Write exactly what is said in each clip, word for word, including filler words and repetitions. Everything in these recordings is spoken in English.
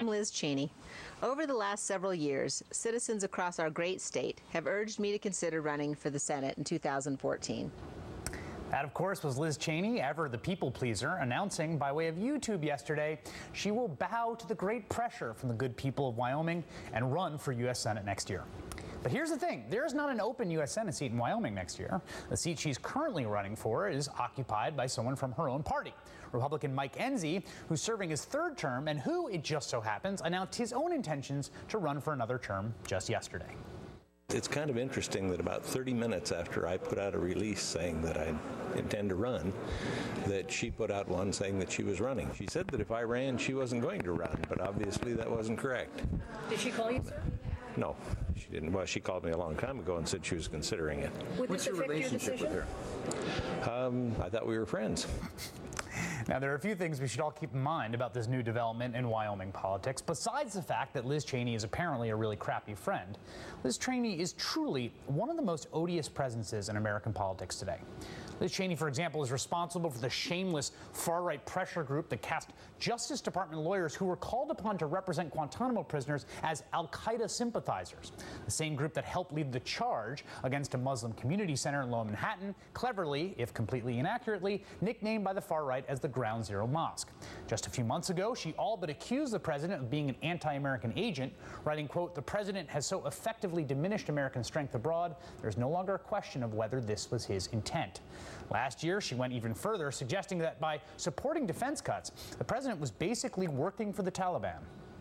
I'm Liz Cheney. Over the last several years, citizens across our great state have urged me to consider running for the Senate in two thousand fourteen. That, of course, was Liz Cheney, ever the people pleaser, announcing by way of YouTube yesterday she will bow to the great pressure from the good people of Wyoming and run for U S Senate next year. But here's the thing. There is not an open U S Senate seat in Wyoming next year. The seat she's currently running for is occupied by someone from her own party, Republican Mike Enzi, who's serving his third term and who, it just so happens, announced his own intentions to run for another term just yesterday. It's kind of interesting that about thirty minutes after I put out a release saying that I intend to run, that she put out one saying that she was running. She said that if I ran, she wasn't going to run, but obviously that wasn't correct. Did she call you, sir? No, she didn't. Well, she called me a long time ago and said she was considering it. Would What's your relationship your with her? Um, I thought we were friends. Now, there are a few things we should all keep in mind about this new development in Wyoming politics. Besides the fact that Liz Cheney is apparently a really crappy friend, Liz Cheney is truly one of the most odious presences in American politics today. Liz Cheney, for example, is responsible for the shameless far-right pressure group that cast Justice Department lawyers who were called upon to represent Guantanamo prisoners as al-Qaeda sympathizers, the same group that helped lead the charge against a Muslim community center in Lower Manhattan, cleverly, if completely inaccurately, nicknamed by the far-right as the Ground Zero Mosque. Just a few months ago, she all but accused the president of being an anti-American agent, writing, quote, "The president has so effectively diminished American strength abroad, there's no longer a question of whether this was his intent." Last year, she went even further, suggesting that by supporting defense cuts, the president was basically working for the Taliban.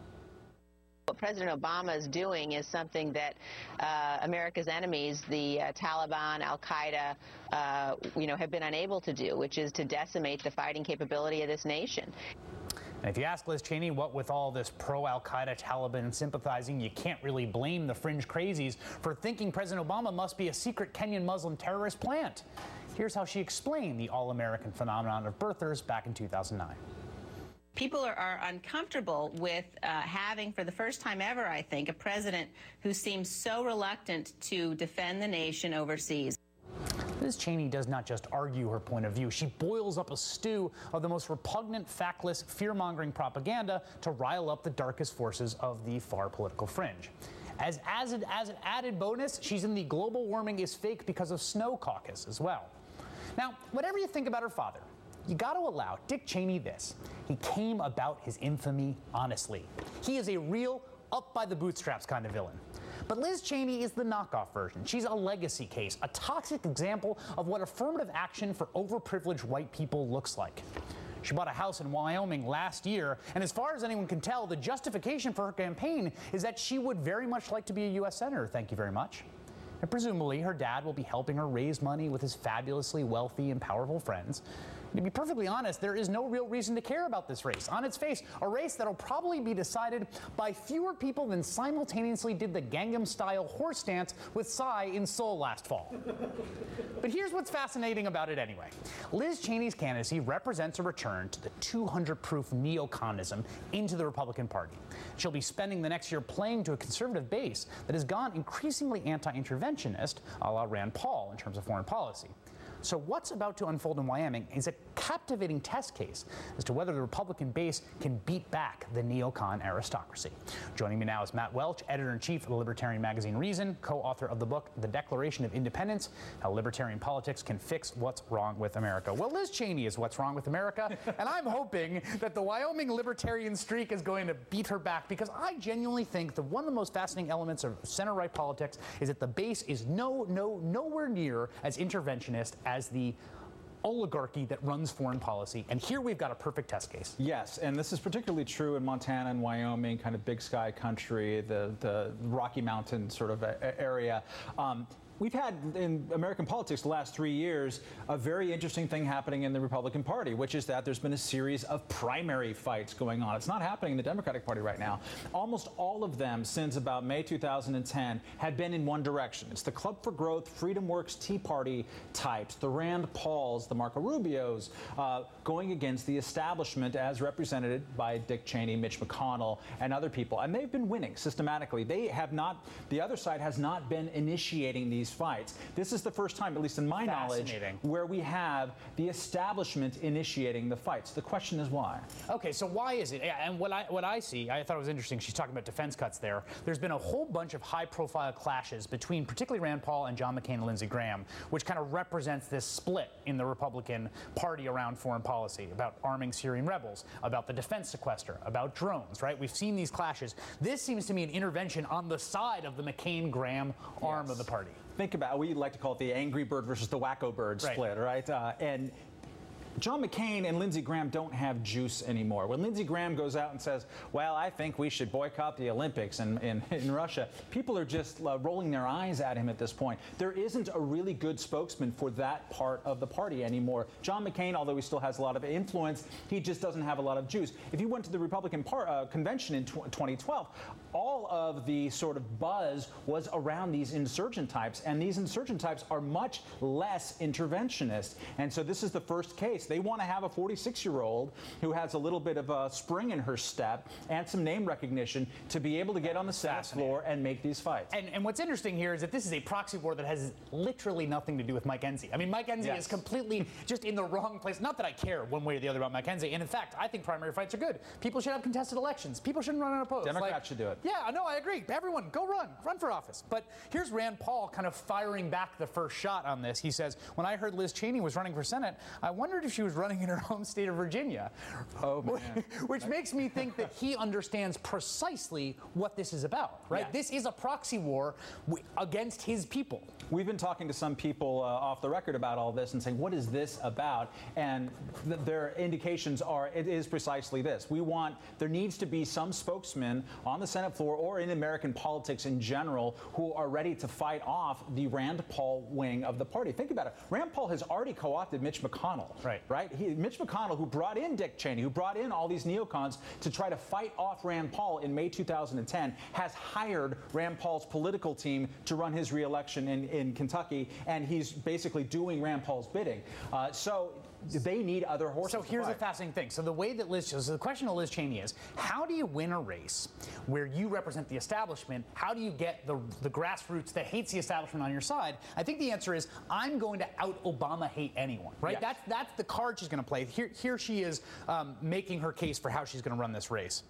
What President Obama is doing is something that uh, America's enemies, the uh, Taliban, al-Qaeda, uh, you know, have been unable to do, which is to decimate the fighting capability of this nation. And if you ask Liz Cheney what with all this pro-al-Qaeda Taliban sympathizing, you can't really blame the fringe crazies for thinking President Obama must be a secret Kenyan Muslim terrorist plant. Here's how she explained the all-American phenomenon of birthers back in two thousand nine. People are, are uncomfortable with uh, having, for the first time ever, I think, a president who seems so reluctant to defend the nation overseas. Liz Cheney does not just argue her point of view. She boils up a stew of the most repugnant, factless, fear-mongering propaganda to rile up the darkest forces of the far political fringe. As, as, an, as an added bonus, she's in the global warming is fake because of snow caucus as well. Now, whatever you think about her father, you got to allow Dick Cheney this. He came about his infamy honestly. He is a real up-by-the-bootstraps kind of villain. But Liz Cheney is the knockoff version. She's a legacy case, a toxic example of what affirmative action for overprivileged white people looks like. She bought a house in Wyoming last year, and as far as anyone can tell, the justification for her campaign is that she would very much like to be a U S senator, thank you very much. And presumably, her dad will be helping her raise money with his fabulously wealthy and powerful friends. To be perfectly honest, there is no real reason to care about this race. On its face, a race that'll probably be decided by fewer people than simultaneously did the Gangnam-style horse dance with Psy in Seoul last fall. But here's what's fascinating about it anyway. Liz Cheney's candidacy represents a return to the two hundred proof neoconism into the Republican Party. She'll be spending the next year playing to a conservative base that has gone increasingly anti-interventionist, a la Rand Paul in terms of foreign policy. So what's about to unfold in Wyoming is a captivating test case as to whether the Republican base can beat back the neocon aristocracy. Joining me now is Matt Welch, editor-in-chief of the libertarian magazine Reason, co-author of the book The Declaration of Independence, How Libertarian Politics Can Fix What's Wrong with America. Well, Liz Cheney is what's wrong with America, and I'm hoping that the Wyoming libertarian streak is going to beat her back, because I genuinely think that one of the most fascinating elements of center-right politics is that the base is no, no, nowhere near as interventionist as the oligarchy that runs foreign policy. And here we've got a perfect test case. Yes, and this is particularly true in Montana and Wyoming, kind of big sky country, the, the Rocky Mountain sort of a, area. Um, We've had in American politics the last three years a very interesting thing happening in the Republican Party, which is that there's been a series of primary fights going on. It's not happening in the Democratic Party right now. Almost all of them since about May two thousand ten had been in one direction. It's the Club for Growth, Freedom Works, Tea Party types, the Rand Pauls, the Marco Rubios, uh, going against the establishment as represented by Dick Cheney, Mitch McConnell, and other people. And they've been winning systematically. They have not, the other side has not been initiating these these fights. This is the first time, at least in my knowledge, where we have the establishment initiating the fights. The question is why. Okay, so why is it? And what I what I see, I thought it was interesting. She's talking about defense cuts there. There's been a whole bunch of high-profile clashes between particularly Rand Paul and John McCain and Lindsey Graham, which kind of represents this split in the Republican Party around foreign policy, about arming Syrian rebels, about the defense sequester, about drones, right? We've seen these clashes. This seems to me an intervention on the side of the McCain-Graham arm yes. of the party. Think about, we like to call it the angry bird versus the wacko bird right. split, right? Uh, and John McCain and Lindsey Graham don't have juice anymore. When Lindsey Graham goes out and says, well, I think we should boycott the Olympics in, in, in Russia, people are just uh, rolling their eyes at him at this point. There isn't a really good spokesman for that part of the party anymore. John McCain, although he still has a lot of influence, he just doesn't have a lot of juice. If you went to the Republican par uh, convention in twenty twelve, all of the sort of buzz was around these insurgent types, and these insurgent types are much less interventionist. And so this is the first case. They want to have a forty-six-year-old who has a little bit of a spring in her step and some name recognition to be able to get on the Senate floor and make these fights. And, and what's interesting here is that this is a proxy war that has literally nothing to do with Mike Enzi. I mean, Mike Enzi yes. is completely just in the wrong place. Not that I care one way or the other about Mike Enzi. And in fact, I think primary fights are good. People should have contested elections. People shouldn't run unopposed. Democrats like, should do it. Yeah, no, I agree. Everyone, go run. Run for office. But here's Rand Paul kind of firing back the first shot on this. He says, when I heard Liz Cheney was running for Senate, I wondered if she was running in her home state of Virginia. Oh, man. Which makes me think that he understands precisely what this is about, right? Yeah. This is a proxy war w- against his people. We've been talking to some people uh, off the record about all this and saying, what is this about? And th- their indications are, it is precisely this. We want, there needs to be some spokesman on the Senate floor or in American politics in general who are ready to fight off the Rand Paul wing of the party. Think about it. Rand Paul has already co-opted Mitch McConnell. Right. Right? He, Mitch McConnell, who brought in Dick Cheney, who brought in all these neocons to try to fight off Rand Paul in May two thousand ten, has hired Rand Paul's political team to run his reelection in, in Kentucky, and he's basically doing Rand Paul's bidding. Uh, so they need other horses. So here's a fascinating thing. So the way that Liz, so the question to Liz Cheney is, how do you win a race where you represent the establishment? How do you get the, the grassroots that hates the establishment on your side? I think the answer is, I'm going to out-Obama hate anyone, right? Yes. That's, that's the card she's going to play. Here, here she is um, making her case for how she's going to run this race.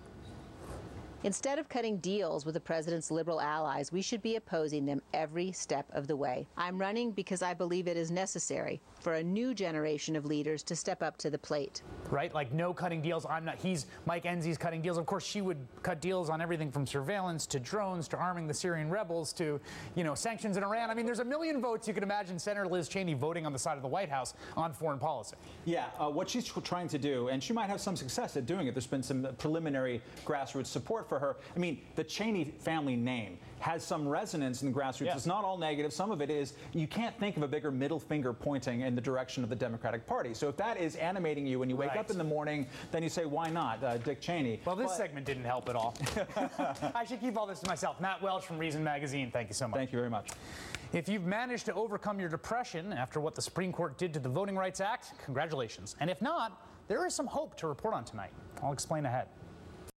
Instead of cutting deals with the president's liberal allies, we should be opposing them every step of the way. I'm running because I believe it is necessary for a new generation of leaders to step up to the plate. Right? Like, no cutting deals. I'm not. He's Mike Enzi's cutting deals. Of course, she would cut deals on everything from surveillance to drones to arming the Syrian rebels to, you know, sanctions in Iran. I mean, there's a million votes. You can imagine Senator Liz Cheney voting on the side of the White House on foreign policy. Yeah, uh, what she's trying to do, and she might have some success at doing it. There's been some preliminary grassroots support for her. I mean, the Cheney family name has some resonance in the grassroots. Yeah. It's not all negative. Some of it is, you can't think of a bigger middle finger pointing in the direction of the Democratic Party. So if that is animating you when you wake right. up in the morning, then you say, why not, uh, Dick Cheney? Well, this but, segment didn't help at all. I should keep all this to myself. Matt Welch from Reason Magazine, thank you so much. Thank you very much. If you've managed to overcome your depression after what the Supreme Court did to the Voting Rights Act, congratulations. And if not, there is some hope to report on tonight. I'll explain ahead.